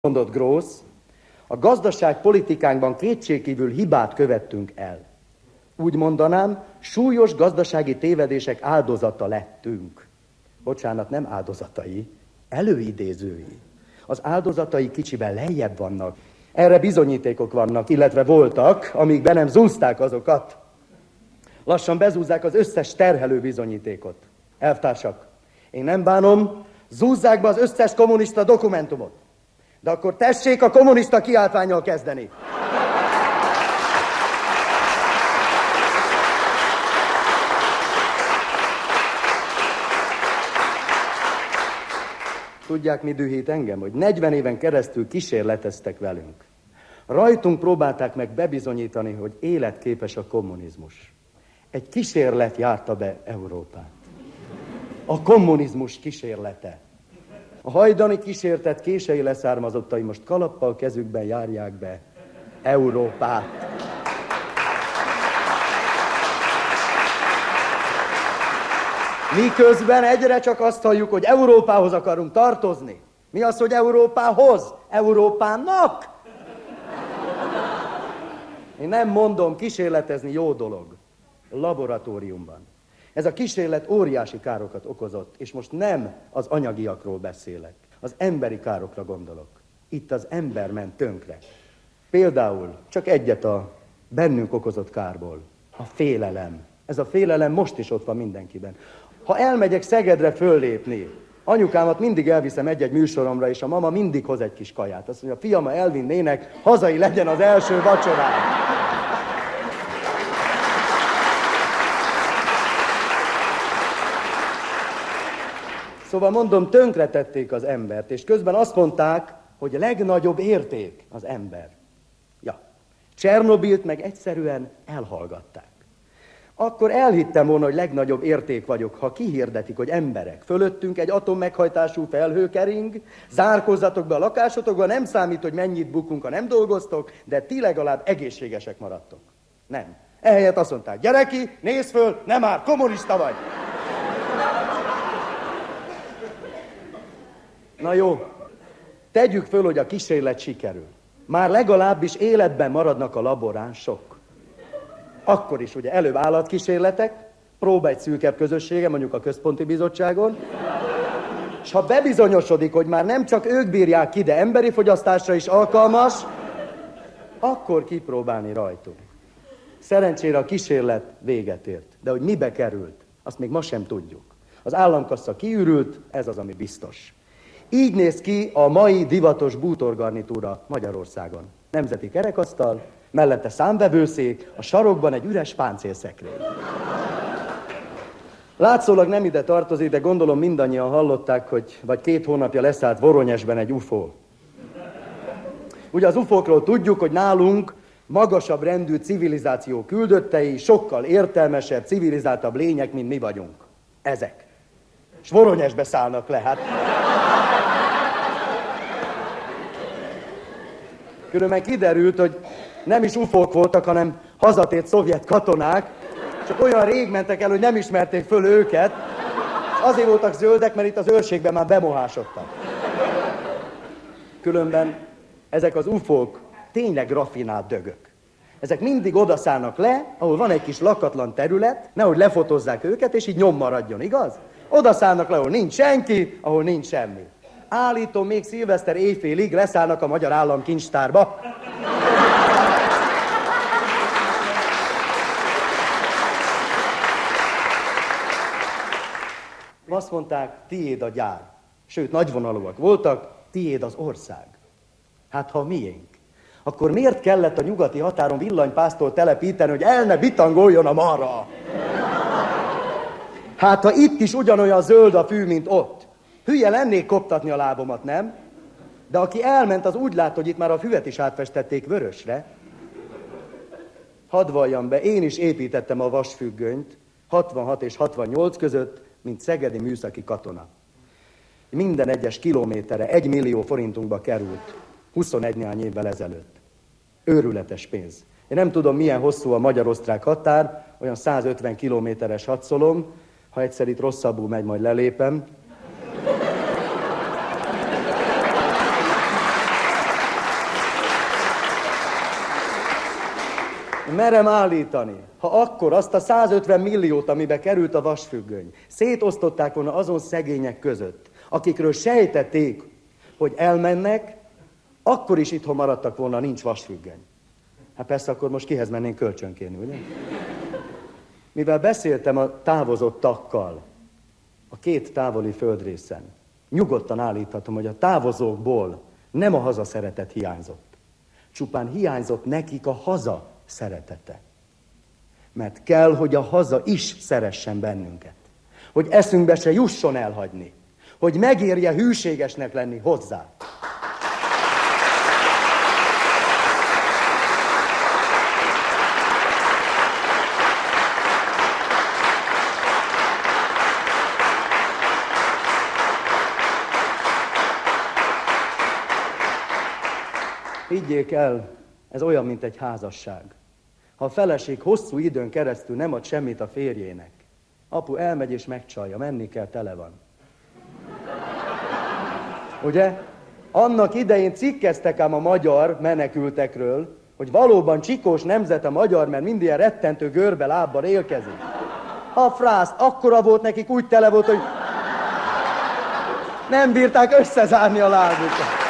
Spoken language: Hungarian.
Mondott Gross, a gazdaságpolitikánkban kétségkívül hibát követtünk el. Úgy mondanám, súlyos gazdasági tévedések áldozata lettünk. Bocsánat, nem áldozatai, előidézői. Az áldozatai kicsiben lejjebb vannak. Erre bizonyítékok vannak, illetve voltak, amíg be nem zúzták azokat. Lassan bezúzzák az összes terhelő bizonyítékot. Elvtársak, én nem bánom, zúzzák be az összes kommunista dokumentumot. De akkor tessék a kommunista kiáltvánnyal kezdeni. Tudják, mi dühít engem? Hogy 40 éven keresztül kísérleteztek velünk. Rajtunk próbálták meg bebizonyítani, hogy életképes a kommunizmus. Egy kísérlet járta be Európát. A kommunizmus kísérlete. A hajdani kísértett kései leszármazottai most kalappal kezükben járják be Európát. Miközben egyre csak azt halljuk, hogy Európához akarunk tartozni. Mi az, hogy Európához? Európának? Én nem mondom, kísérletezni jó dolog. Laboratóriumban. Ez a kísérlet óriási károkat okozott, és most nem az anyagiakról beszélek. Az emberi károkra gondolok. Itt az ember ment tönkre. Például csak egyet a bennünk okozott kárból. A félelem. Ez a félelem most is ott van mindenkiben. Ha elmegyek Szegedre föllépni, anyukámat mindig elviszem egy-egy műsoromra, és a mama mindig hoz egy kis kaját. Azt mondja, fiam, ha elvinnének, hazai legyen az első vacsorám. Szóval mondom, tönkretették az embert, és közben azt mondták, hogy legnagyobb érték az ember. Ja, Csernobilt meg egyszerűen elhallgatták. Akkor elhittem volna, hogy legnagyobb érték vagyok, ha kihirdetik, hogy emberek, fölöttünk egy atommeghajtású felhő kering, zárkozzatok be a lakásotokba, nem számít, hogy mennyit bukunk, ha nem dolgoztok, de ti legalább egészségesek maradtok. Nem. Ehelyett azt mondták, gyere ki, nézd föl, nem már, kommunista vagy. Na jó, tegyük föl, hogy a kísérlet sikerül. Már legalábbis életben maradnak a laboránsok. Akkor is ugye előbb állatkísérletek, próba egy szűkebb közössége, mondjuk a központi bizottságon, és ha bebizonyosodik, hogy már nem csak ők bírják ki, de emberi fogyasztásra is alkalmas, akkor kipróbálni rajtunk. Szerencsére a kísérlet véget ért, de hogy mibe került, azt még ma sem tudjuk. Az államkassa kiürült, ez az, ami biztos. Így néz ki a mai divatos bútorgarnitúra Magyarországon. Nemzeti kerekasztal, mellette számvevőszék, a sarokban egy üres páncélszekrény. Látszólag nem ide tartozik, de gondolom mindannyian hallották, hogy vagy 2 hónapja leszállt Voronyezsben egy UFO. Ugye az UFO-król tudjuk, hogy nálunk magasabb rendű civilizáció küldöttei, sokkal értelmesebb, civilizáltabb lények, mint mi vagyunk. Ezek. És Voronyezsbe szállnak le, hát. Különben kiderült, hogy nem is ufók voltak, hanem hazatért szovjet katonák, csak olyan rég mentek el, hogy nem ismerték föl őket, és azért voltak zöldek, mert itt az őrségben már bemohásodtak. Különben ezek az ufók tényleg raffinált dögök. Ezek mindig odaszállnak le, ahol van egy kis lakatlan terület, nehogy lefotozzák őket, és így nyom maradjon, igaz? Odaszállnak le, ahol nincs senki, ahol nincs semmi. Állítom, még szilveszter éjfélig leszállnak a Magyar Államkincstárba. Azt mondták, tiéd a gyár. Sőt, nagyvonalúak voltak, tiéd az ország. Hát ha miénk, akkor miért kellett a nyugati határon villanypásztort telepíteni, hogy el ne bitangoljon a marha? Hát ha itt is ugyanolyan zöld a fű, mint ott. Hülye lennék koptatni a lábomat, nem? De aki elment, az úgy lát, hogy itt már a füvet is átfestették vörösre. Hadd valljam be, én is építettem a vasfüggönyt 66 és 68 között, mint szegedi műszaki katona. Minden egyes kilométerre 1 millió forintunkba került 21 néhány évvel ezelőtt. Őrületes pénz. Én nem tudom, milyen hosszú a magyar-osztrák határ, olyan 150 kilométeres hadszolom, ha egyszer itt rosszabbul megy, majd lelépem. Merem állítani, ha akkor azt a 150 milliót, amibe került a vasfüggöny, szétosztották volna azon szegények között, akikről sejtették, hogy elmennek, akkor is itthon maradtak volna, nincs vasfüggöny. Hát persze, akkor most kihez mennénk kölcsönkérni, ugye? Mivel beszéltem a távozottakkal a két távoli földrészen, nyugodtan állíthatom, hogy a távozókból nem a hazaszeretet hiányzott. Csupán hiányzott nekik a haza szeretete. Mert kell, hogy a haza is szeressen bennünket. Hogy eszünkbe se jusson elhagyni. Hogy megérje hűségesnek lenni hozzá. Higgyék el, ez olyan, mint egy házasság. Ha a feleség hosszú időn keresztül nem ad semmit a férjének, apu elmegy és megcsalja, menni kell, tele van. Ugye? Annak idején cikkeztek ám a magyar menekültekről, hogy valóban csikós nemzet a magyar, mert mind ilyen rettentő görbe lábbal élkezik. A frászt, akkora volt nekik, úgy tele volt, hogy nem bírták összezárni a lábukat.